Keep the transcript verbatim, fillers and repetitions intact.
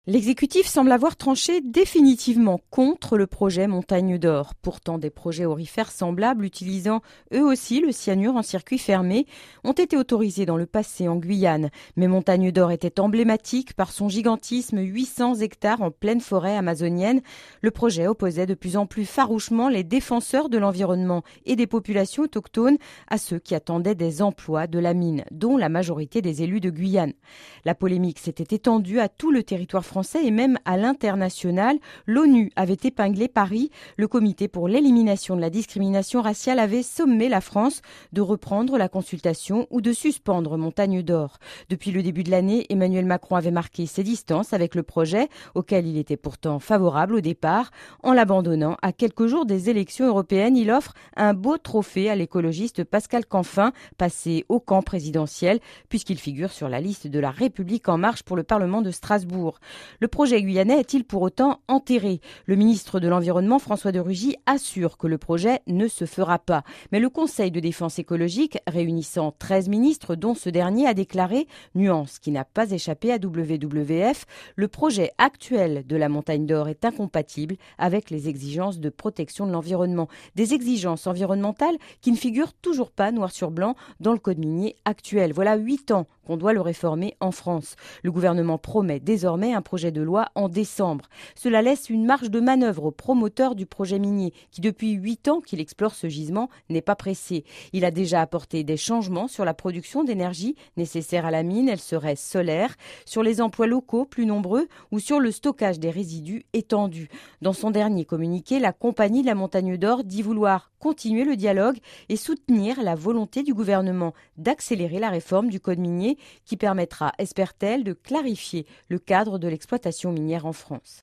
L'exécutif semble avoir tranché définitivement contre le projet Montagne d'Or. Pourtant, des projets aurifères semblables, utilisant eux aussi le cyanure en circuit fermé, ont été autorisés dans le passé en Guyane. Mais Montagne d'Or était emblématique par son gigantisme, huit cents hectares en pleine forêt amazonienne. Le projet opposait de plus en plus farouchement les défenseurs de l'environnement et des populations autochtones à ceux qui attendaient des emplois de la mine, dont la majorité des élus de Guyane. La polémique s'était étendue à tout le territoire français et même à l'international. L'ONU avait épinglé Paris. Le comité pour l'élimination de la discrimination raciale avait sommé la France de reprendre la consultation ou de suspendre Montagne d'Or. Depuis le début de l'année, Emmanuel Macron avait marqué ses distances avec le projet, auquel il était pourtant favorable au départ. En l'abandonnant à quelques jours des élections européennes, il offre un beau trophée à l'écologiste Pascal Canfin, passé au camp présidentiel, puisqu'il figure sur la liste de la République en marche pour le Parlement de Strasbourg. Le projet guyanais est-il pour autant enterré ? Le ministre de l'Environnement, François de Rugy, assure que le projet ne se fera pas. Mais le Conseil de défense écologique, réunissant treize ministres, dont ce dernier a déclaré, nuance qui n'a pas échappé à W W F, le projet actuel de la Montagne d'Or est incompatible avec les exigences de protection de l'environnement. Des exigences environnementales qui ne figurent toujours pas noir sur blanc dans le code minier actuel. Voilà huit ans qu'on doit le réformer en France. Le gouvernement promet désormais un projet de loi en décembre. Cela laisse une marge de manœuvre aux promoteurs du projet minier qui, depuis huit ans qu'il explore ce gisement, n'est pas pressé. Il a déjà apporté des changements sur la production d'énergie nécessaire à la mine, elle serait solaire, sur les emplois locaux plus nombreux ou sur le stockage des résidus étendus. Dans son dernier communiqué, la compagnie de la Montagne d'Or dit vouloir continuer le dialogue et soutenir la volonté du gouvernement d'accélérer la réforme du code minier qui permettra, espère-t-elle, de clarifier le cadre de l'exploitation minière en France.